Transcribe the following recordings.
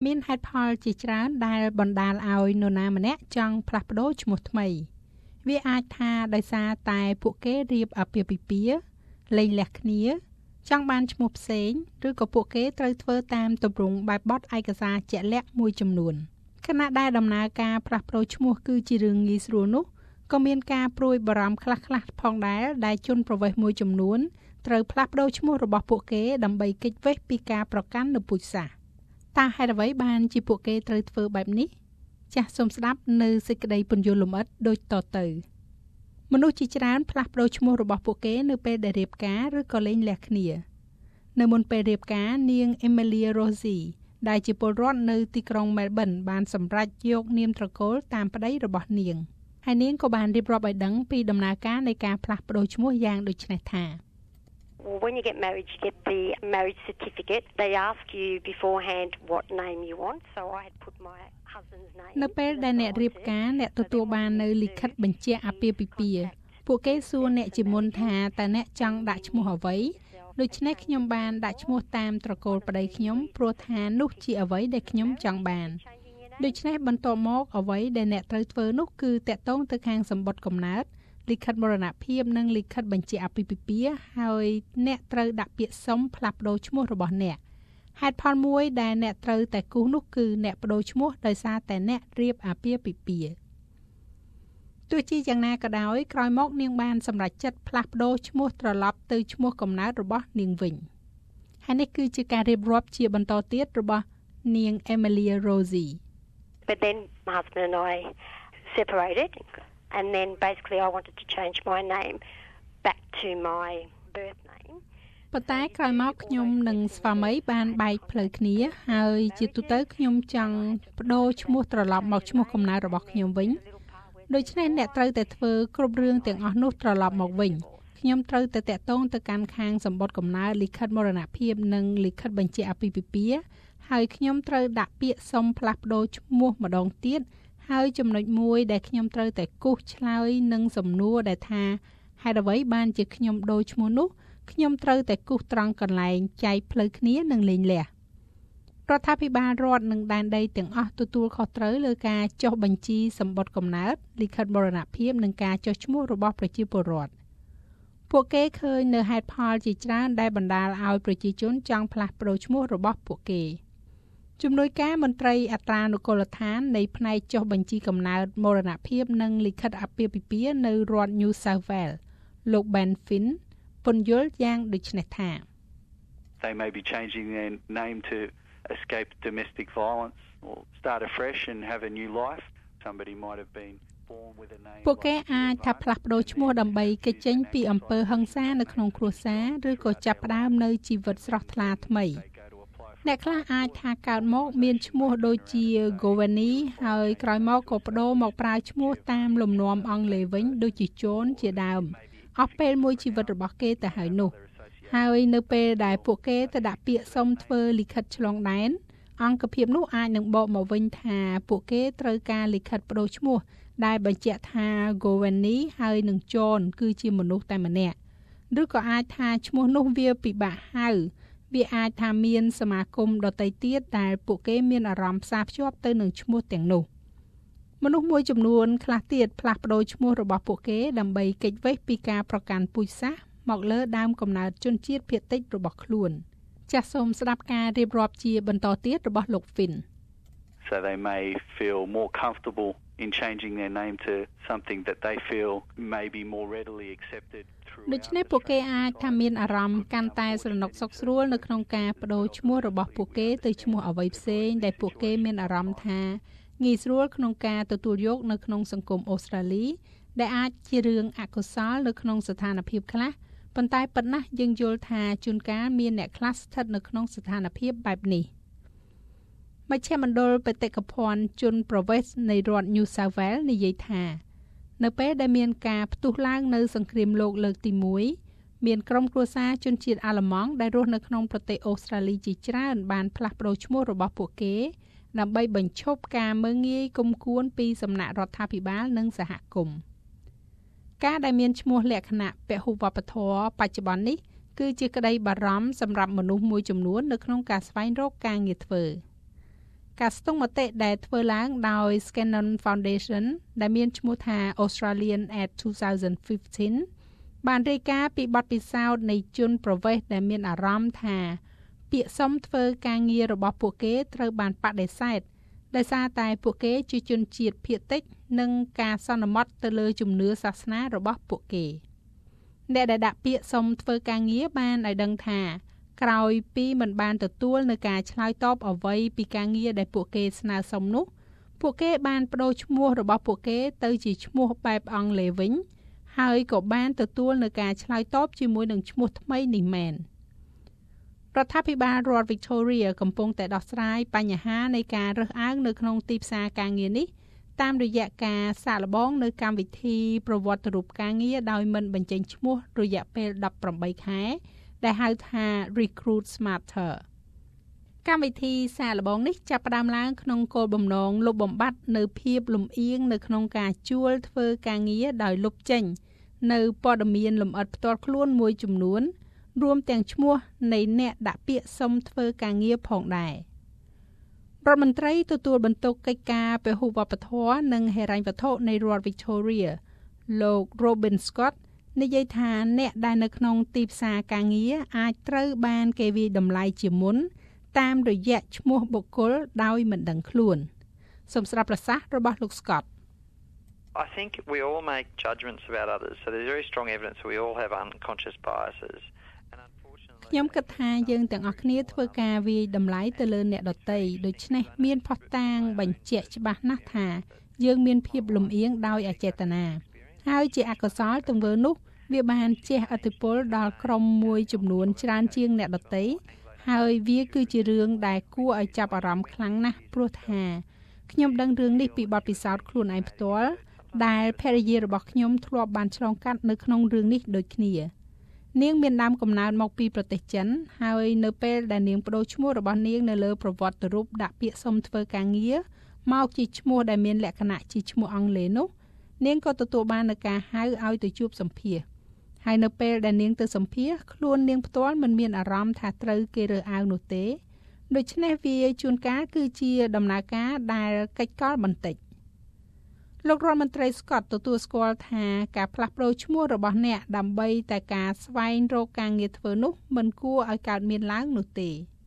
មានហេតុផលជាច្រើនដែលបណ្ដាលឲ្យនរណាម្នាក់ចង់ផ្លាស់ប្ដូរឈ្មោះថ្មីវាអាចថាដោយសារតែពួកគេរៀបអាពាហ៍ពិពាហ៍លែងលះគ្នាចង់បានឈ្មោះផ្សេងឬក៏ពួកគេត្រូវធ្វើតាមទម្រង់បែបបទឯកសារជាក់លាក់មួយចំនួនខណៈដែលដំណើរការផ្លាស់ប្ដូរឈ្មោះគឺជារឿងងាយស្រួលនោះក៏មានការព្រួយបារម្ភខ្លះៗផងដែលជនប្រវេសន៍មួយចំនួនត្រូវផ្លាស់ប្ដូរឈ្មោះរបស់ពួកគេដើម្បីគេចវេសពីការប្រកាន់នូវពូជសាសន៍តើហេតុអ្វីបានជាពួកគេត្រូវធ្វើបែបនេះចាសសូមស្ដាប់នៅសេចក្តីពន្យល់លម្អិតដូចតទៅមនុស្សជាច្រើនផ្លាស់ប្ដូរឈ្មោះរបស់ពួកគេនៅពេលដែលរៀបការឬក៏លែងលះគ្នានៅមុនពេលរៀបការនាង Emilia Rosie ដែលជាពលរដ្ឋនៅទីក្រុង Melbourne បានសម្រេចយកនាមត្រកូលតាមប្តីរបស់នាងហើយនាងក៏បានរៀបរាប់ឲ្យដឹងពីដំណើរការនៃការផ្លាស់ប្ដូរឈ្មោះយ៉ាងដូចនេះថា Well, when you get married, you get the marriage certificate. They ask you beforehand what name you want. So I had put my husband's name. នៅពេលដែលអ្នករៀបការអ្នកទទួលបាននៅលិខិតបញ្ជាក់អាពាហ៍ពិពាហ៍ពួកគេសួរអ្នកជាមុនថាតើអ្នកចង់ដាក់ឈ្មោះអ្វីដូច្នេះខ្ញុំបានដាក់ឈ្មោះតាមត្រកូលប្តីខ្ញុំព្រោះថានោះជាអ្វីដែលខ្ញុំចង់បានដូច្នេះបន្ទាប់មកអ្វីដែលអ្នកត្រូវធ្វើនោះគឺតាក់ទងទៅខាងសម្បត្តិកំណើតលិខិតមរណភាពនិងលិខិតបញ្ជាក់អាពាហ៍ពិពាហ៍ហើយអ្នកត្រូវដាក់ពាក្យសុំផ្លាស់ប្ដូរឈ្មោះរបស់អ្នកហេតុផលមួយដែលអ្នកត្រូវតែគូសនោះគឺអ្នកប្ដូរឈ្មោះដោយសារតែអ្នករៀបអាពាហ៍ពិពាហ៍ទោះជាយ៉ាងណាក៏ដោយក្រោយមកនាងបានសម្រេចចិត្តផ្លាស់ប្ដូរឈ្មោះត្រឡប់ទៅឈ្មោះកំណើតរបស់នាងវិញហើយនេះគឺជាការរៀបរាប់ជាបន្តទៀតរបស់នាង Emilia Rosie But then my husband and I separated and then basically I wanted to change my name back to my birth name ប៉ុន្តែក្រោយមកខ្ញុំនិងស្វាមីបានបែកផ្លូវគ្នាហើយជាទូទៅខ្ញុំចង់ប្ដូរឈ្មោះត្រឡប់មកឈ្មោះកំណើតរបស់ខ្ញុំវិញដូច្នេះអ្នកត្រូវតែធ្វើគ្រប់រឿងទាំងអស់នោះត្រឡប់មកវិញខ្ញុំត្រូវតែតាក់ទងទៅកាន់ខាងសម្បត្តិកំណើតលិខិតមរណភាពនិងលិខិតបញ្ជាក់អាពាហ៍ពិពាហ៍ហើយខ្ញុំត្រូវដាក់ពាក្យសុំផ្លាស់ប្ដូរឈ្មោះម្ដងទៀតហើយចំណុចមួយដែលខ្ញុំត្រូវតែគូសឆ្លើយនឹងសំណួរដែលថាហេតុអ្វីបានជាខ្ញុំដូរឈ្មោះនោះខ្ញុំត្រូវតែគូសត្រង់កន្លែងចែកផ្លូវគ្នានិងលែងលះរដ្ឋាភិបាលរដ្ឋនិងដែនដីទាំងអស់ទទួលខុសត្រូវលើការចុះបញ្ជីសម្បត្តិកំណើតលិខិតមរណភាពនិងការចុះឈ្មោះរបស់ប្រជាពលរដ្ឋពួកគេឃើញនៅហេតុផលជាច្រើនដែលបណ្ដាលឲ្យប្រជាជនចង់ផ្លាស់ប្ដូរឈ្មោះរបស់ពួកគេជំនួយការមន្ត្រីអត្រានុកូលដ្ឋាននៃផ្នែកចុះបញ្ជីកំណើតមរណភាពនិងលិខិតអាពាហ៍ពិពាហ៍នៅរដ្ឋ New South Wales លោក Ben Finn ពន្យល់យ៉ាងដូចនេះថា They may be changing their name to escape domestic violence or start afresh and have a new life. Somebody might have been born with a name. ពួកគេអាចថាផ្លាស់ប្ដូរឈ្មោះដើម្បីគេចចេញពីអំពើហិង្សានៅក្នុងគ្រួសារឬក៏ចាប់ផ្ដើមនៅជីវិតស្រស់ថ្លាថ្មីអ្នកខ្លះអាចថាកើតមកមានឈ្មោះដូចជា Govani ហើយក្រោយមកក៏ប្ដូរមកប្រើឈ្មោះតាមលំនាំអង់គ្លេសវិញដូចជា John ជាដើមអស់ពេលមួយជីវិតរបស់គេទៅហើយនោះហើយនៅពេលដែលពួកគេទៅដាក់ពាក្យសុំធ្វើលិខិតឆ្លងដែនអង្គភាពនោះអាចនឹងបកមកវិញថាពួកគេត្រូវការលិខិតប្ដូរឈ្មោះដែលបញ្ជាក់ថា Govani ហើយនឹង John គឺជាមនុស្សតែម្នាក់ឬក៏អាចថាឈ្មោះនោះវាពិបាកហៅវាអាចថាមានសមាគមដទៃទៀតដែលពួកគេមានអារម្មណ៍ផ្សារភ្ជាប់ទៅនឹងឈ្មោះទាំងនោះមនុស្សមួយចំនួនខ្លះទៀតផ្លាស់ប្ដូរឈ្មោះរបស់ពួកគេដើម្បីគេចវេសពីការប្រកាន់ពូជសាសន៍មកលើដើមកំណើតជនជាតិភាគតិចរបស់ខ្លួនចាសសូមស្ដាប់ការរៀបរាប់ជាបន្តទៀតរបស់លោក Finn So they may feel more comfortable in changing their name to something that they feel may be more readily accepted through ដូច្នេះពួកគេអាចថាមានអារម្មណ៍កាន់តែស្រណុកសុខស្រួលនៅក្នុងការប្ដូរឈ្មោះរបស់ពួកគេទៅឈ្មោះអ្វីផ្សេងដែលពួកគេមានអារម្មណ៍ថាងាយស្រួលក្នុងការទទួលយកនៅក្នុងសង្គមអូស្ត្រាលីដែលអាចជារឿងអកុសលនៅក្នុងស្ថានភាពខ្លះប៉ុន្តែប៉ុណ្ណោះយើងយល់ថាជួនកាលមានអ្នកខ្លះស្ថិតនៅក្នុងស្ថានភាពបែបនេះមជ្ឈមណ្ឌលបេតិកភណ្ឌជនប្រវេសន៍នៃរដ្ឋ New South Wales និយាយថានៅពេលដែលមានការផ្ទុះឡើងនៅសង្គ្រាមលោកលើកទី1មានក្រុមគ្រួសារជនជាតិអាល្លឺម៉ង់ដែលរស់នៅក្នុងប្រទេសអូស្ត្រាលីជាច្រើនបានផ្លាស់ប្ដូរឈ្មោះរបស់ពួកគេដើម្បីបញ្ឈប់ការមើលងាយគុំគួនពីសំណាក់រដ្ឋាភិបាលនិងសហគមន៍ការដែលមានឈ្មោះលក្ខណៈពហុវប្បធម៌បច្ចុប្បន្ននេះគឺជាក្តីបារម្ភសម្រាប់មនុស្សមួយចំនួននៅក្នុងការស្វែងរកការងារធ្វើការស្ទង់មតិដែលធ្វើឡើងដោយ Scanlon Foundation ដែលមានឈ្មោះថា Australian at 2015 បានរាយការណ៍ពីបទពិសោធន៍នៃជនប្រវេសន៍ដែលមានអារម្មណ៍ថាពាក្យសុំធ្វើការងាររបស់ពួកគេត្រូវបានបដិសេធដោយសារតែពួកគេជាជនជាតិភាគតិចនិងការសន្មតទៅលើជំនឿសាសនារបស់ពួកគេអ្នកដែលដាក់ពាក្យសុំធ្វើការងារបានឲ្យដឹងថាក្រោយពីមិនបានទទួលនៅការឆ្លើយតបអ្វីពីការងារដែលពួកគេស្នើសុំនោះពួកគេបានប្តូរឈ្មោះរបស់ពួកគេទៅជាឈ្មោះបែបអង់គ្លេសវិញហើយក៏បានទទួលនៅការឆ្លើយតបជាមួយនឹងឈ្មោះថ្មីនេះមែនរដ្ឋាភិបាលរដ្ឋ Victoria កំពុងតែដោះស្រាយបញ្ហានៃការរើសអើងនៅក្នុងទីផ្សារការងារនេះតាមរយៈការសាកល្បងនៅកម្មវិធីប្រវត្តិរូបការងារដោយមិនបញ្ចេញឈ្មោះរយៈពេល18ខែដែលហៅថា Recruit Smarter កម្មវិធីសាកល្បងនេះចាប់ផ្ដើមឡើងក្នុងគោលបំណងលុបបំបាត់នៅភាពលំអៀងនៅក្នុងការជួលធ្វើការងារដោយលុបចេញនៅព័ត៌មានលម្អិតផ្ទាល់ខ្លួនមួយចំនួនរួមទាំងឈ្មោះនៃអ្នកដាក់ពាក្យសុំធ្វើការងារផងដែររដ្ឋមន្ត្រីទទួលបន្ទុកកិច្ចការពហុវប្បធម៌និងហិរញ្ញវត្ថុនៃរដ្ឋ Victoria លោក Robin Scott និយាយថាអ្នកដែលនៅក្នុងទីផ្សារការងារអាចត្រូវបានគេវាយតម្លៃជាមុនតាមរយៈឈ្មោះបុគ្គលដោយមិនដឹងខ្លួនសូមស្ដាប់ប្រសាសន៍របស់លោក Scott I think we all make judgments about others so there's very strong evidence we all have unconscious biases ខ្ញុំគិតថាយើងទាំងអស់គ្នាធ្វើការវាយតម្លៃទៅលើអ្នកដទៃដូច្នេះមានភស្តុតាងបញ្ជាក់ច្បាស់ណាស់ថាយើងមានភាពលំអៀងដោយអចេតនាហើយជាអកុសលទង្វើនោះវាបានជះឥទ្ធិពលដល់ក្រុមមួយចំនួនច្រើនជាងអ្នកដទៃហើយវាគឺជារឿងដែលគួរឲ្យចាប់អារម្មណ៍ខ្លាំងណាស់ព្រោះថាខ្ញុំដឹងរឿងនេះពីបទពិសោធន៍ខ្លួនឯងផ្ទាល់ដែលភរិយារបស់ខ្ញុំធ្លាប់បានឆ្លងកាត់នៅក្នុងរឿងនេះដូចគ្នានាងមានដើមកំណើតមកពីប្រទេសចិនហើយនៅពេលដែលនាងប្តូរឈ្មោះរបស់នាងនៅលើប្រវត្តិរូបដាក់ពាក្យសុំធ្វើការងារមកជាឈ្មោះដែលមានលក្ខណៈជាឈ្មោះអង់គ្លេសនោះនាងក៏ទទួលបាននូវការហៅឲ្យទៅជួបសម្ភាសន៍ហើយនៅពេលដែលនាងទៅសម្ភាសន៍ខ្លួននាងផ្ទាល់មិនមានអារម្មណ៍ថាត្រូវគេរើសអើងនោះទេដូច្នេះវាជួនកាលគឺជាដំណើរការដែលកិច្ចកលបន្តិចលោករដ្ឋមន្ត្រី Scott ទទួលស្គាល់ថាការផ្លាស់ប្តូរឈ្មោះរបស់អ្នកដើម្បីតែការស្វែងរកការងារធ្វើនោះមិនគួរឲ្យកើតមានឡើងនោះទេ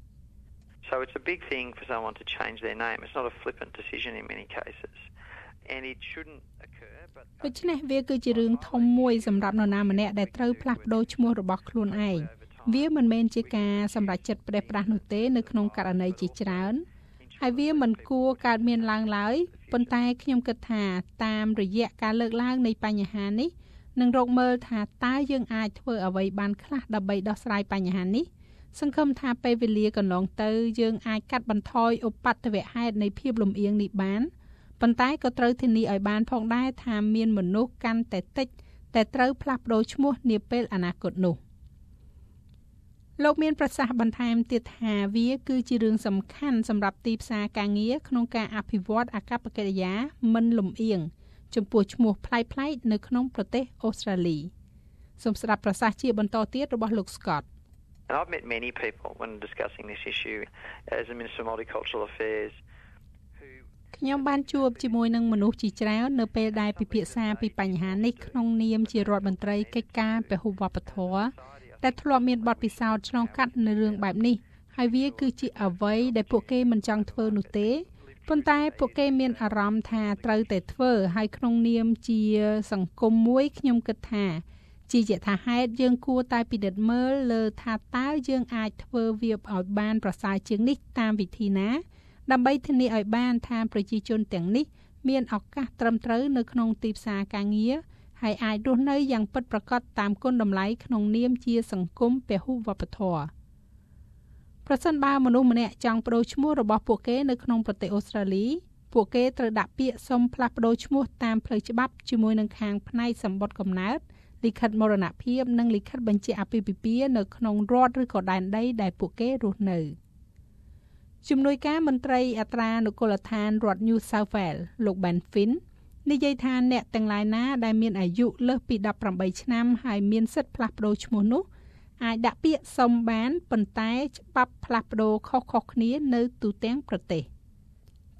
So it's a big thing for someone to change their name. It's not a flippant decision in many cases. And it shouldn't occur but ដូច្នេះវាគឺជារឿងធំមួយសម្រាប់នរណាម្នាក់ដែលត្រូវផ្លាស់ប្តូរឈ្មោះរបស់ខ្លួនឯងវាមិនមែនជាការសម្រេចចិត្តផ្ដេសផ្ដាសនោះទេនៅក្នុងករណីជាច្រើនហើយវាមិនគួរកើតមានឡើងឡើយប៉ុន្តែខ្ញុំគិតថាតាមរយៈការលើកឡើងនៃបញ្ហានេះនឹងរកមើលថាតើយើងអាចធ្វើអ្វីបានខ្លះដើម្បីដោះស្រាយបញ្ហានេះសង្ឃឹមថាពេលវេលាកន្លងទៅយើងអាចកាត់បន្ថយឧបទ្ទវហេតុនៃភាពលំអៀងនេះបានប៉ុន្តែក៏ត្រូវធានាឲ្យបានផងដែរថាមានមនុស្សកាន់តែតិចតែត្រូវផ្លាស់ប្តូរឈ្មោះនាពេលអនាគតនោះលោកមានប្រសាសន៍បន្ថែមទៀតថាវាគឺជារឿងសំខាន់សម្រាប់ទីផ្សារការងារក្នុងការអភិវឌ្ឍអាកប្បកិរិយាមិនលំអៀងចំពោះឈ្មោះប្លែកៗនៅក្នុងប្រទេសអូស្ត្រាលីសូមស្ដាប់ប្រសាសន៍ជាបន្តទៀតរបស់លោក Scott And I've met many people when discussing this issue as a Minister of Multicultural Affairs ខ្ញុំបានជួបជាមួយនឹងមនុស្សជាច្រើននៅពេលដែលពិភាក្សាពីបញ្ហានេះក្នុងនាមជារដ្ឋមន្ត្រីកិច្ចការពហុវប្បធម៌ដែលធ្លាប់មានបទពិសោធន៍ឆ្លងកាត់នៅរឿងបែបនេះហើយវាគឺជាអ្វីដែលពួកគេមិនចង់ធ្វើនោះទេប៉ុន្តែពួកគេមានអារម្មណ៍ថាត្រូវតែធ្វើហើយក្នុងនាមជាសង្គមមួយខ្ញុំគិតថាជាយថាហេតុយើងគួរតែពិនិត្យមើលលើថាតើយើងអាចធ្វើវាឲ្យបានប្រសើរជាងនេះតាមវិធីណាដើម្បីធានាឲ្យបានថាប្រជាជនទាំងនេះមានឱកាសត្រឹមត្រូវនៅក្នុងទីផ្សារការងារហើយអាចរស់នៅយ៉ាងពិតប្រាកដតាមគុណតម្លៃក្នុងនាមជាសង្គមពហុវប្បធម៌ប្រសិនបើមនុស្សម្នាក់ចង់ប្តូរឈ្មោះរបស់ពួកគេនៅក្នុងប្រទេសអូស្ត្រាលីពួកគេត្រូវដាក់ពាក្យសុំផ្លាស់ប្តូរឈ្មោះតាមផ្លូវច្បាប់ជាមួយនឹងខាងផ្នែកសម្បត្តិកំណើតលិខិតមរណភាពនិងលិខិតបញ្ជាក់អាពាហ៍ពិពាហ៍នៅក្នុងរដ្ឋឬក៏ដែនដីដែលពួកគេរស់នៅជំនួយការមន្ត្រីអត្រានុកូលដ្ឋានរដ្ឋ New South Wales លោក Ben Finn និយាយថាអ្នកទាំងឡាយណាដែលមានអាយុលើសពី18ឆ្នាំហើយមានសិទ្ធិផ្លាស់ប្តូរឈ្មោះនោះអាចដាក់ពាក្យសុំបានប៉ុន្តែច្បាប់ផ្លាស់ប្តូរខុសៗគ្នានៅទូទាំងប្រទេស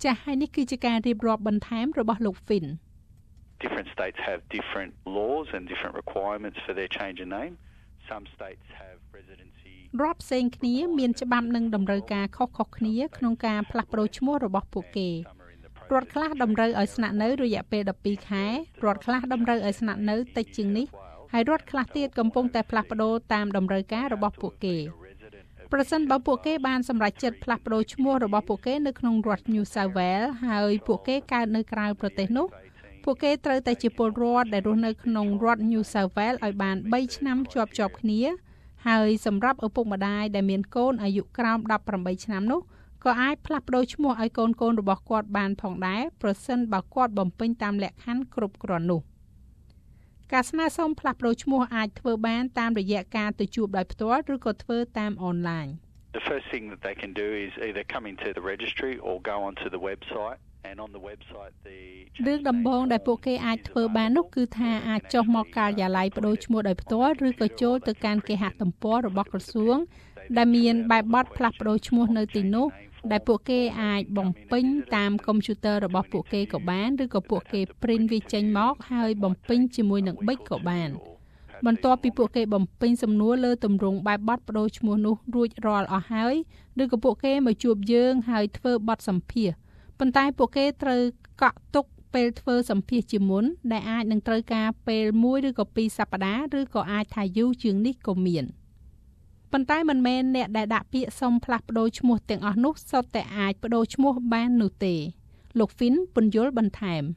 ចាស់ហើយនេះគឺជាការរៀបរាប់បន្ថែមរបស់លោក Finn. Different states have different laws and different requirements for their change of name. Some states have residency. រដ្ឋផ្សេងគ្នាមានច្បាប់និងតម្រូវការខុសៗគ្នាក្នុងការផ្លាស់ប្ដូរឈ្មោះរបស់ពួកគេរដ្ឋខ្លះតម្រូវឲ្យស្នាក់នៅរយៈពេល12ខែរដ្ឋខ្លះតម្រូវឲ្យស្នាក់នៅតិចជាងនេះហើយរដ្ឋខ្លះទៀតកំពុងតែផ្លាស់ប្ដូរតាមតម្រូវការរបស់ពួកគេប្រសិនបើពួកគេបានសម្រេចចិត្តផ្លាស់ប្ដូរឈ្មោះរបស់ពួកគេនៅក្នុងរដ្ឋ New South Wales ហើយពួកគេកើតនៅក្រៅប្រទេសនោះពួកគេត្រូវតែជាពលរដ្ឋដែលរស់នៅក្នុងរដ្ឋ New South Wales ឲ្យបាន3ឆ្នាំជាប់គ្នាហើយសម្រាប់ឪពុកម្ដាយដែលមានកូនអាយុក្រោម18ឆ្នាំនោះក៏អាចផ្លាស់ប្ដូរឈ្មោះឲ្យកូនៗរបស់គាត់បានផងដែរប្រសិនបើគាត់បំពេញតាមលក្ខខណ្ឌគ្រប់គ្រាន់នោះការស្នើសុំផ្លាស់ប្ដូរឈ្មោះអាចធ្វើបានតាមរយៈការទៅជួបដោយផ្ទាល់ឬក៏ធ្វើតាមអនឡាញ The first thing that they can do is either come into the registry or go onto the website and on the website the រឿងដំបូងដែលពួកគេអាចធ្វើបាននោះគឺថាអាចចុះមកការិយាល័យប្ដូរឈ្មោះដោយផ្ទាល់ឬក៏ចូលទៅកាន់គេហទំព័ររបស់ក្រសួងដែលមានបែបបទផ្លាស់ប្ដូរឈ្មោះនៅទីនោះដែលពួកគេអាចបំពេញតាមកុំព្យូទ័ររបស់ពួកគេក៏បានឬក៏ពួកគេ print វាចេញមកហើយបំពេញជាមួយនឹងប៊ិចក៏បានបន្ទាប់ពីពួកគេបំពេញសំណួរលើទម្រង់បែបបទប្ដូរឈ្មោះនោះរួចរាល់អស់ហើយឬក៏ពួកគេមកជួបយើងហើយធ្វើបទសម្ភាសន៍ប៉ុន្តែពួកគេត្រូវកក់ទុកពេលធ្វើសម្ភាសន៍ជាមុនដែលអាចនឹងត្រូវការពេល1ឬក៏2សប្តាហ៍ឬក៏អាចថាយូរជាងនេះក៏មានប៉ុន្តែមិនមែនអ្នកដែលដាក់ពាក្យសុំផ្លាស់ប្ដូរឈ្មោះទាំងអស់នោះសុទ្ធតែអាចប្ដូរឈ្មោះបាននោះទេលោក Finn ពន្យល់បន្ថែម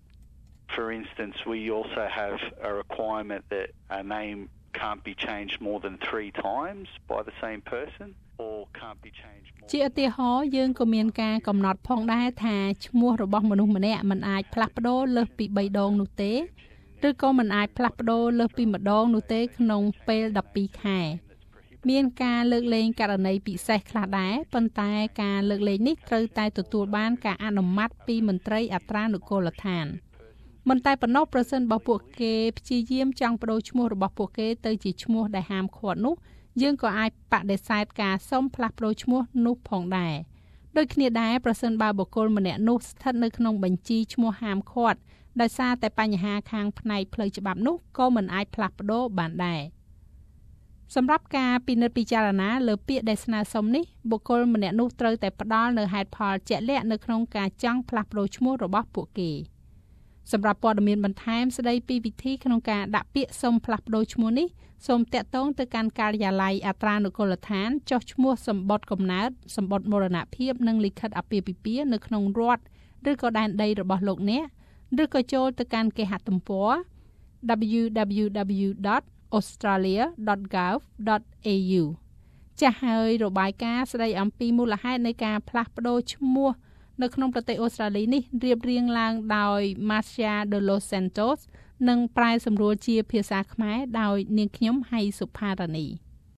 For instance, we also have a requirement that a name can't be changed more than 3 times by the same person or can't be changed more. ជាឧទាហរណ៍យើងក៏មានការកំណត់ផងដែរថាឈ្មោះរបស់មនុស្សម្នាក់មិនអាចផ្លាស់ប្ដូរលើសពី3ដងនោះទេឬក៏មិនអាចផ្លាស់ប្ដូរលើសពីម្ដងនោះទេក្នុងពេល12ខែមានការលើកលែងករណីពិសេសខ្លះដែរប៉ុន្តែការលើកលែងនេះត្រូវតែទទួលបានការអនុម័តពីមន្ត្រីអត្រានុកូលដ្ឋានមិនតែប៉ុណ្ណោះប្រសិនបើពួកគេព្យាយាមចង់ប្ដូរឈ្មោះរបស់ពួកគេទៅជាឈ្មោះដែលហាមឃាត់នោះយើងក៏អាចបដិសេធការសុំផ្លាស់ប្ដូរឈ្មោះនោះផងដែរដូចគ្នាដែរប្រសិនបើបុគ្គលម្នាក់នោះស្ថិតនៅក្នុងបញ្ជីឈ្មោះហាមឃាត់ដោយសារតែបញ្ហាខាងផ្នែកផ្លូវច្បាប់នោះក៏មិនអាចផ្លាស់ប្ដូរបានដែរសម្រាប់ការពិនិត្យពិចារណាលើពាក្យដែលស្នើសុំនេះបុគ្គលម្នាក់នោះត្រូវតែផ្ដល់នូវហេតុផលជាក់លាក់នៅក្នុងការចង់ផ្លាស់ប្ដូរឈ្មោះរបស់ពួកគេសម្រាប់ព័ត៌មានបន្ថែមស្ដីពីវិធីក្នុងការដាក់ពាក្យសុំផ្លាស់ប្ដូរឈ្មោះនេះសូមតាក់ទងទៅកាន់ការិយាល័យអត្រានុកូលដ្ឋានចុះឈ្មោះសម្បត្តិកំណើតសម្បត្តិមរណភាពនិងលិខិតអាពាហ៍ពិពាហ៍នៅក្នុងរដ្ឋឬក៏ដែនដីរបស់លោកអ្នកឬក៏ចូលទៅកាន់គេហទំព័រ www.australia.gov.au ចាស់ហើយរបាយការណ៍ស្ដីអំពីមូលហេតុនៃការផ្លាស់ប្ដូរឈ្មោះនៅក្នុងប្រទេសអូស្ត្រាលីនេះរៀបរៀងឡើងដោយ Marcia de los Santos និងប្រែសម្រួលជាភាសាខ្មែរដោយនាងខ្ញុំហៃសុផារ៉ានី